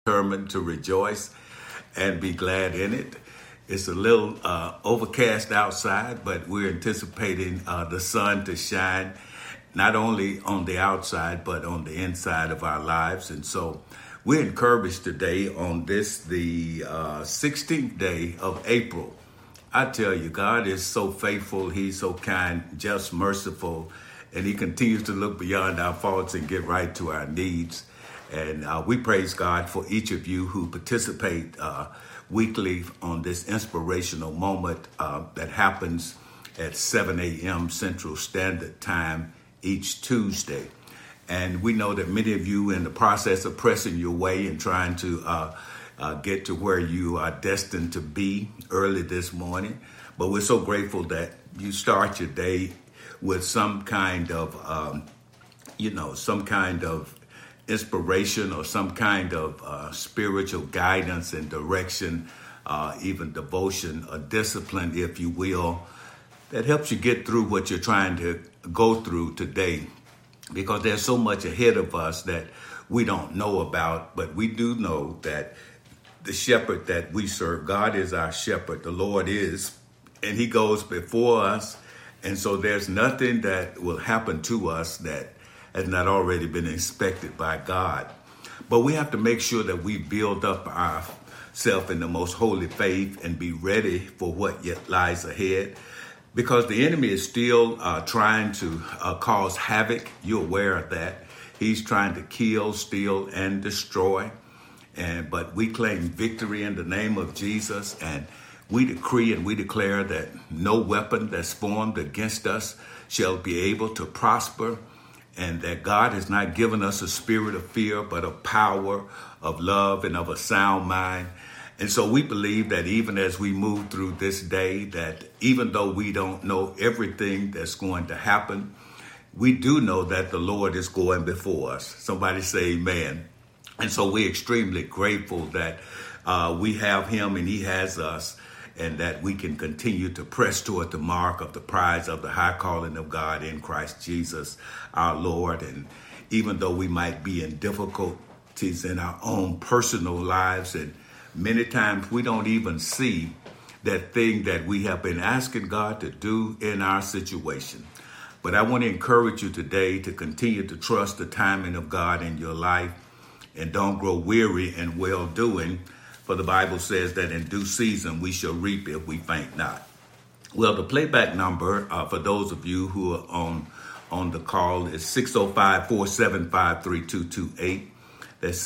determined to rejoice and be glad in it. It's a little overcast outside, but we're anticipating the sun to shine not only on the outside, but on the inside of our lives. And so we're encouraged today on this, the 16th day of April. I tell you, God is so faithful. He's so kind, just, merciful, and he continues to look beyond our faults and get right to our needs. And we praise God for each of you who participate weekly on this inspirational moment that happens at 7 a.m. Central Standard Time each Tuesday. And we know that many of you in the process of pressing your way and trying to get to where you are destined to be early this morning. But we're so grateful that you start your day with some kind of, some kind of inspiration or some kind of spiritual guidance and direction, even devotion or discipline, if you will, that helps you get through what you're trying to go through today. Because there's so much ahead of us that we don't know about, but we do know that the shepherd that we serve, God is our shepherd, the Lord is, and he goes before us. And so there's nothing that will happen to us that has not already been inspected by God. But we have to make sure that we build up ourselves in the most holy faith and be ready for what yet lies ahead. Because the enemy is still trying to cause havoc. You're aware of that. He's trying to kill, steal, and destroy. But we claim victory in the name of Jesus, and we decree and we declare that no weapon that's formed against us shall be able to prosper, and that God has not given us a spirit of fear, but of power, of love, and of a sound mind. And so we believe that even as we move through this day, that even though we don't know everything that's going to happen, we do know that the Lord is going before us. Somebody say amen. And so we're extremely grateful that we have him and he has us, and that we can continue to press toward the mark of the prize of the high calling of God in Christ Jesus, our Lord. And even though we might be in difficulties in our own personal lives, and many times we don't even see that thing that we have been asking God to do in our situation. But I want to encourage you today to continue to trust the timing of God in your life, and don't grow weary in well-doing. For the Bible says that in due season we shall reap if we faint not. Well, the playback number for those of you who are on the call is 605-475-3228. That's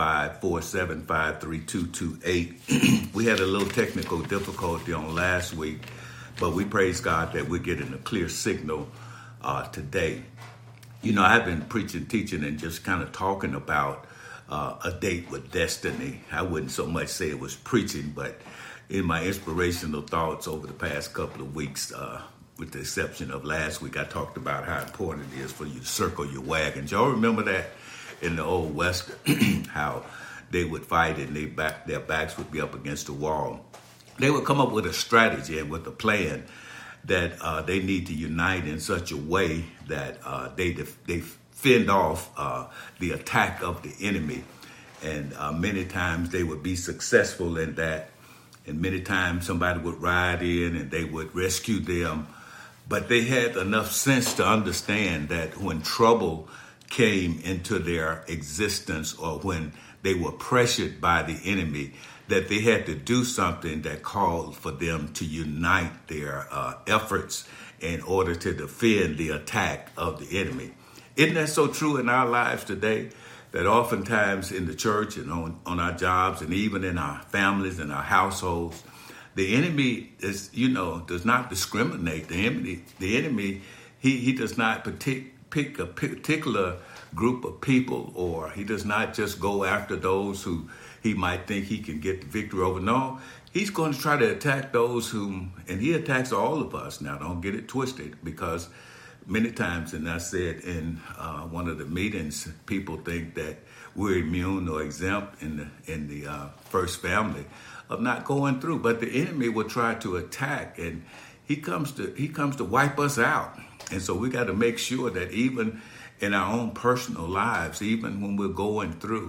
605-475-3228. We had a little technical difficulty on last week, but we praise God that we're getting a clear signal today. You know, I've been preaching, teaching, and just kind of talking about a date with destiny. I wouldn't so much say it was preaching, but in my inspirational thoughts over the past couple of weeks, with the exception of last week, I talked about how important it is for you to circle your wagons. Y'all remember that in the old Western, how they would fight and their backs would be up against the wall. They would come up with a strategy and with a plan that they need to unite in such a way that they fend off the attack of the enemy. And many times they would be successful in that. And many times somebody would ride in and they would rescue them. But they had enough sense to understand that when trouble came into their existence, or when they were pressured by the enemy, that they had to do something that called for them to unite their efforts in order to defend the attack of the enemy. Isn't that so true in our lives today? That oftentimes in the church and on our jobs and even in our families and our households, the enemy does not discriminate. The enemy, he does not pick a particular group of people, or he does not just go after those who he might think he can get the victory over. No, he's going to try to attack those and he attacks all of us. Now, don't get it twisted, because many times, and I said in one of the meetings, people think that we're immune or exempt in the first family of not going through. But the enemy will try to attack, and he comes to wipe us out. And so we got to make sure that even in our own personal lives, even when we're going through,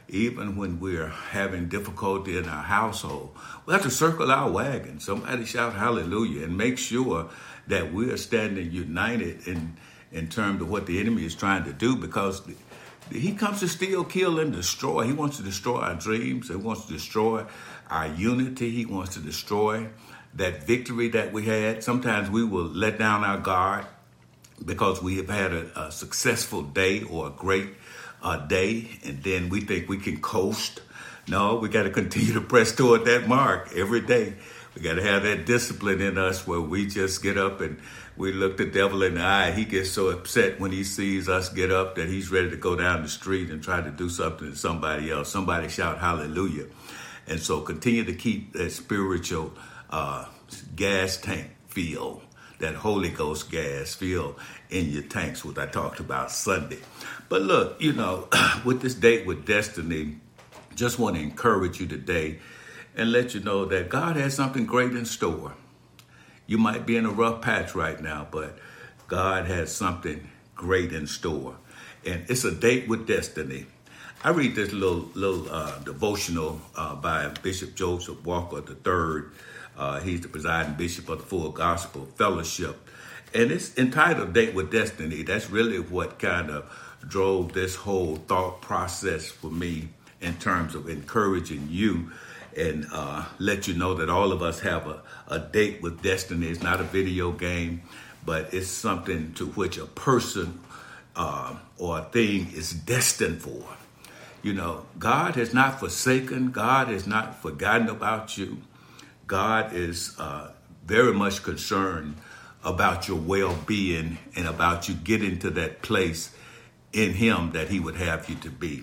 even when we're having difficulty in our household, we have to circle our wagon. Somebody shout hallelujah and make sure that we're standing united in terms of what the enemy is trying to do, because he comes to steal, kill, and destroy. He wants to destroy our dreams. He wants to destroy our unity. He wants to destroy that victory that we had. Sometimes we will let down our guard because we have had a successful day or a great day, and then we think we can coast. No, we got to continue to press toward that mark every day. We got to have that discipline in us where we just get up and we look the devil in the eye. He gets so upset when he sees us get up that he's ready to go down the street and try to do something to somebody else. Somebody shout hallelujah. And so continue to keep that spiritual gas tank filled, that Holy Ghost gas filled in your tanks, what I talked about Sunday. But look, with this date with destiny, just want to encourage you today and let you know that God has something great in store. You might be in a rough patch right now, but God has something great in store. And it's a date with destiny. I read this little devotional by Bishop Joseph Walker III. He's the presiding bishop of the Full Gospel Fellowship. And it's entitled Date with Destiny. That's really what kind of drove this whole thought process for me in terms of encouraging you and let you know that all of us have a date with destiny. It's not a video game, but it's something to which a person or a thing is destined for. God has not forsaken. God has not forgotten about you. God is very much concerned about your well-being and about you getting to that place in him that he would have you to be.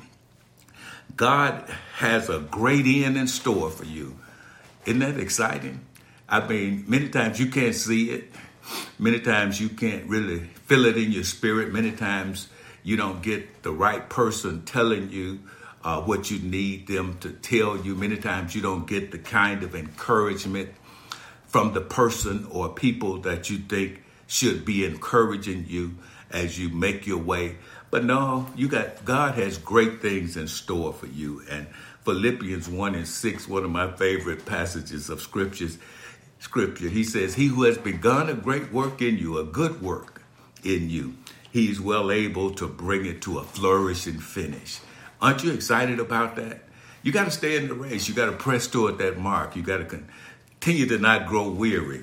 God has a great end in store for you. Isn't that exciting? I mean, many times you can't see it. Many times you can't really feel it in your spirit. Many times you don't get the right person telling you what you need them to tell you. Many times you don't get the kind of encouragement from the person or people that you think should be encouraging you as you make your way. But no, God has great things in store for you. And Philippians 1:6, one of my favorite passages of scripture, he says, he who has begun a great work in you, a good work in you, he's well able to bring it to a flourishing finish. Aren't you excited about that? You got to stay in the race. You got to press toward that mark. You got to continue to not grow weary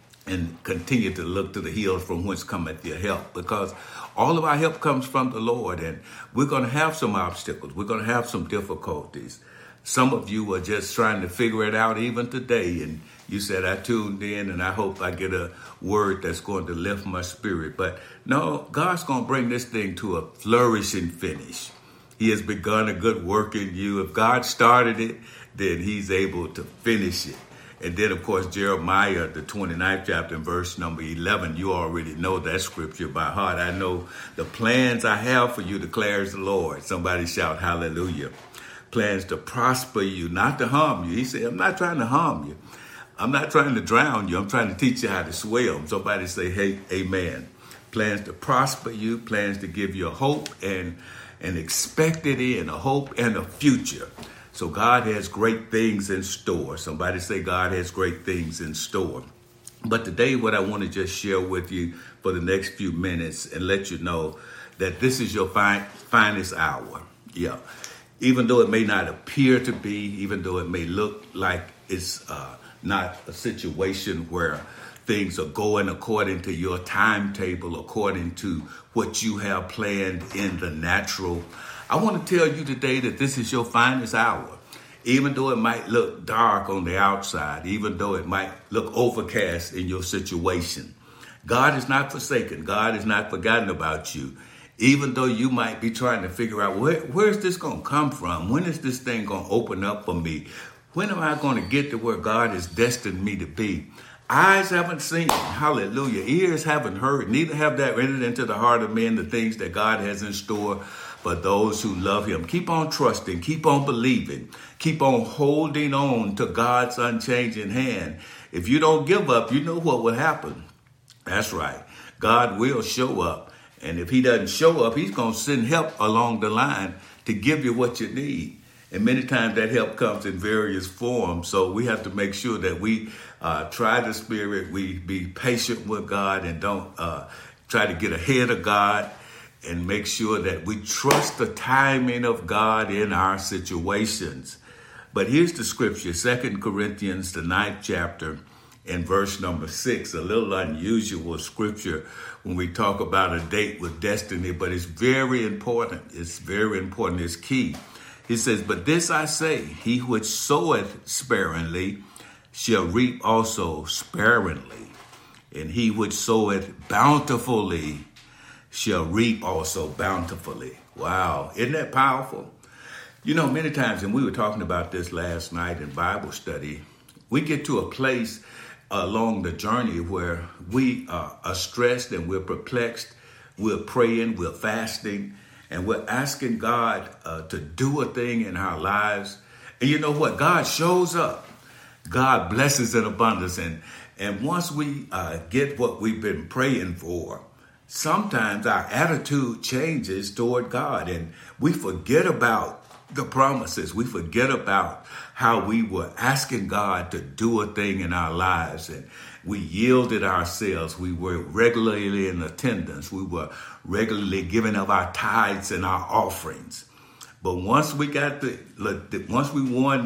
and continue to look to the hills from whence cometh your help, because all of our help comes from the Lord, and we're going to have some obstacles. We're going to have some difficulties. Some of you are just trying to figure it out even today, and you said, I tuned in and I hope I get a word that's going to lift my spirit. But no, God's going to bring this thing to a flourishing finish. He has begun a good work in you. If God started it, then he's able to finish it. And then, of course, Jeremiah, the 29th chapter, and verse number 11, you already know that scripture by heart. I know the plans I have for you, declares the Lord. Somebody shout hallelujah. Plans to prosper you, not to harm you. He said, I'm not trying to harm you. I'm not trying to drown you. I'm trying to teach you how to swim. Somebody say, hey, amen. Plans to prosper you, plans to give you a hope and an expected end, a hope and a future. So God has great things in store. Somebody say God has great things in store. But today what I want to just share with you for the next few minutes and let you know that this is your finest hour. Yeah. Even though it may not appear to be, even though it may look like it's not a situation where things are going according to your timetable, according to what you have planned in the natural, I want to tell you today that this is your finest hour. Even though it might look dark on the outside, even though it might look overcast in your situation, God is not forsaken. God is not forgotten about you. Even though you might be trying to figure out where's this going to come from? When is this thing going to open up for me? When am I going to get to where God has destined me to be? Eyes haven't seen, hallelujah. Ears haven't heard, neither have that entered into the heart of men the things that God has in store for those who love him. Keep on trusting, keep on believing, keep on holding on to God's unchanging hand. If you don't give up, you know what will happen. That's right. God will show up. And if he doesn't show up, he's going to send help along the line to give you what you need. And many times that help comes in various forms. So we have to make sure that we try the Spirit, we be patient with God, and don't try to get ahead of God, and make sure that we trust the timing of God in our situations. But here's the scripture, 2 Corinthians, the 9th chapter, and verse number 6, a little unusual scripture when we talk about a date with destiny, but it's very important. It's very important. It's key. He says, but this I say, he which soweth sparingly shall reap also sparingly, and he which soweth bountifully shall reap also bountifully. Wow, isn't that powerful? You know, many times, and we were talking about this last night in Bible study, we get to a place along the journey where we are stressed and we're perplexed, we're praying, we're fasting, and we're asking God to do a thing in our lives. And you know what? God shows up. God blesses in abundance. And once we get what we've been praying for, sometimes our attitude changes toward God, and we forget about the promises. We forget about how we were asking God to do a thing in our lives, and we yielded ourselves. We were regularly in attendance. We were regularly giving of our tithes and our offerings. But once we got once we won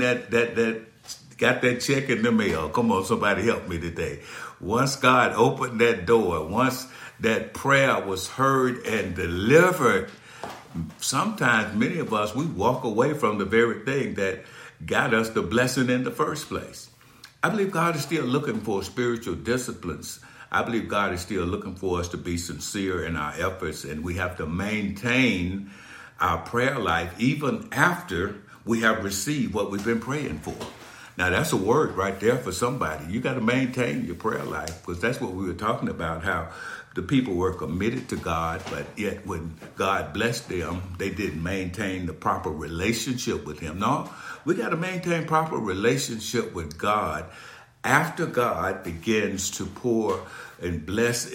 got that check in the mail, come on, somebody help me today. Once God opened that door, once that prayer was heard and delivered, sometimes many of us, we walk away from the very thing that got us the blessing in the first place. I believe God is still looking for spiritual disciplines. I believe God is still looking for us to be sincere in our efforts, and we have to maintain our prayer life even after we have received what we've been praying for. Now, that's a word right there for somebody. You got to maintain your prayer life, because that's what we were talking about, how the people were committed to God, but yet when God blessed them, they didn't maintain the proper relationship with him. No, we got to maintain proper relationship with God after God begins to pour and bless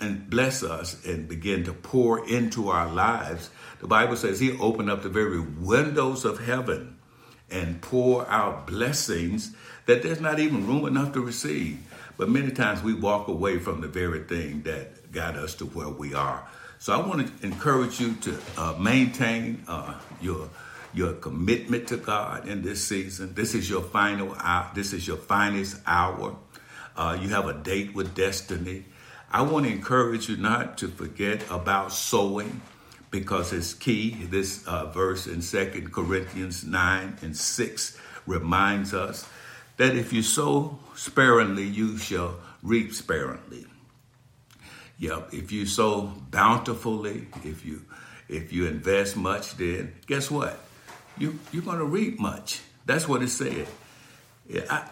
us and begin to pour into our lives. The Bible says he'll open up the very windows of heaven and pour out blessings that there's not even room enough to receive. But many times we walk away from the very thing that got us to where we are. So I want to encourage you to maintain your commitment to God in this season. This is your final hour. This is your finest hour. You have a date with destiny. I want to encourage you not to forget about sowing, because it's key. This verse in 2 Corinthians 9 and 6 reminds us that if you sow sparingly, you shall reap sparingly. Yep, if you sow bountifully, if you invest much, then guess what? You're going to reap much. That's what it said. Yeah,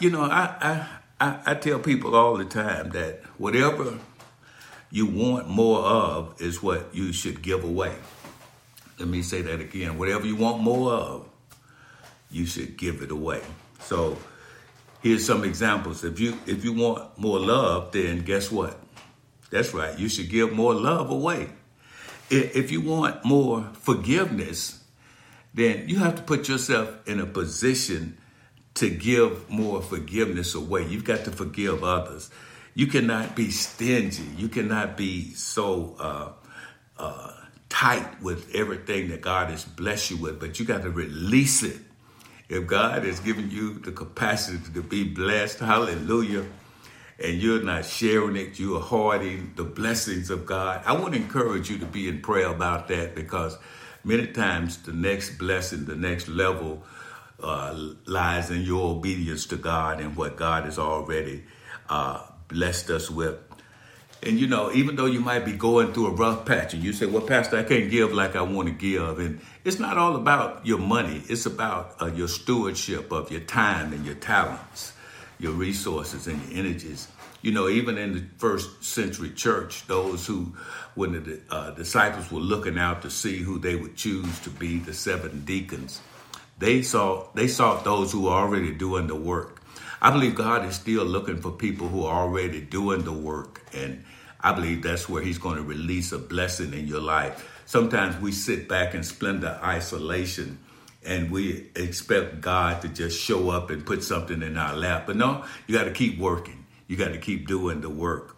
I tell people all the time that whatever you want more of is what you should give away. Let me say that again. Whatever you want more of, you should give it away. So here's some examples. If you want more love, then guess what? That's right. You should give more love away. If you want more forgiveness, then you have to put yourself in a position to give more forgiveness away. You've got to forgive others. You cannot be stingy. You cannot be so tight with everything that God has blessed you with, but you got to release it. If God has given you the capacity to be blessed, hallelujah, and you're not sharing it, you are hoarding the blessings of God, I want to encourage you to be in prayer about that, because many times the next blessing, the next level lies in your obedience to God and what God has already blessed us with. And, even though you might be going through a rough patch and you say, well, Pastor, I can't give like I want to give. And it's not all about your money. It's about your stewardship of your time and your talents, your resources and your energies. Even in the first century church, those who, when the disciples were looking out to see who they would choose to be the 7 deacons, they sought those who were already doing the work. I believe God is still looking for people who are already doing the work, and I believe that's where he's going to release a blessing in your life. Sometimes we sit back in splendor isolation and we expect God to just show up and put something in our lap. But no, you got to keep working. You got to keep doing the work.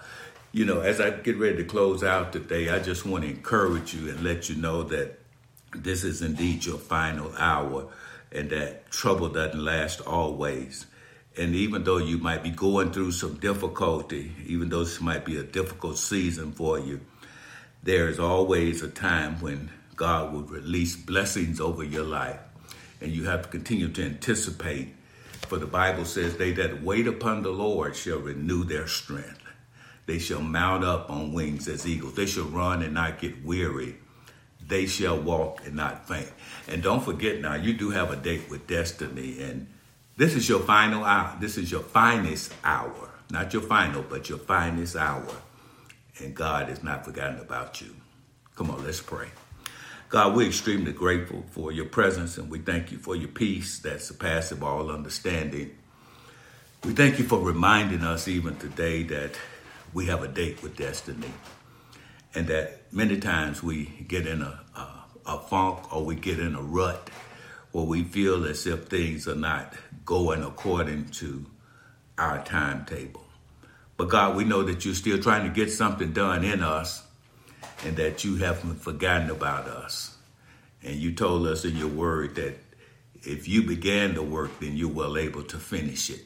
As I get ready to close out today, I just want to encourage you and let you know that this is indeed your final hour and that trouble doesn't last always. And even though you might be going through some difficulty, even though this might be a difficult season for you, there is always a time when God will release blessings over your life. And you have to continue to anticipate. For the Bible says, they that wait upon the Lord shall renew their strength. They shall mount up on wings as eagles. They shall run and not get weary. They shall walk and not faint. And don't forget now, you do have a date with destiny. And this is your final hour. This is your finest hour. Not your final, but your finest hour. And God has not forgotten about you. Come on, let's pray. God, we're extremely grateful for your presence, and we thank you for your peace that surpasses all understanding. We thank you for reminding us even today that we have a date with destiny, and that many times we get in a funk or we get in a rut where we feel as if things are not going according to our timetable. But God, we know that you're still trying to get something done in us and that you haven't forgotten about us. And you told us in your word that if you began the work, then you're well able to finish it.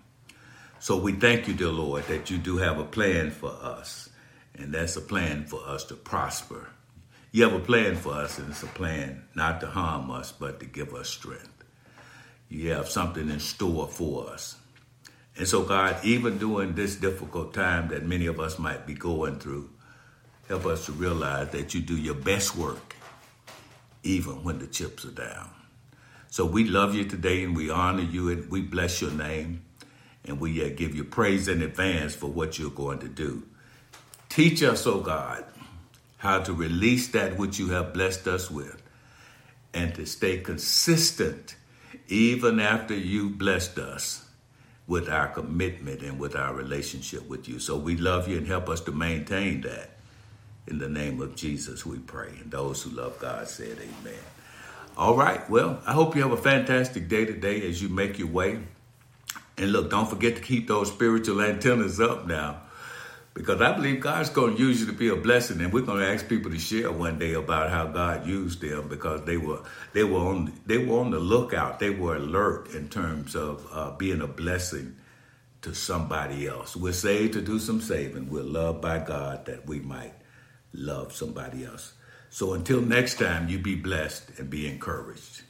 So we thank you, dear Lord, that you do have a plan for us, and that's a plan for us to prosper. You have a plan for us, and it's a plan not to harm us, but to give us strength. You have something in store for us. And so, God, even during this difficult time that many of us might be going through, help us to realize that you do your best work, even when the chips are down. So we love you today, and we honor you, and we bless your name. And we give you praise in advance for what you're going to do. Teach us, oh God, how to release that which you have blessed us with and to stay consistent even after you blessed us with our commitment and with our relationship with you. So we love you and help us to maintain that. In the name of Jesus, we pray. And those who love God said amen. All right. Well, I hope you have a fantastic day today as you make your way. And look, don't forget to keep those spiritual antennas up now, because I believe God's going to use you to be a blessing. And we're going to ask people to share one day about how God used them, because they were on the lookout. They were alert in terms of being a blessing to somebody else. We're saved to do some saving. We're loved by God that we might love somebody else. So until next time, you be blessed and be encouraged.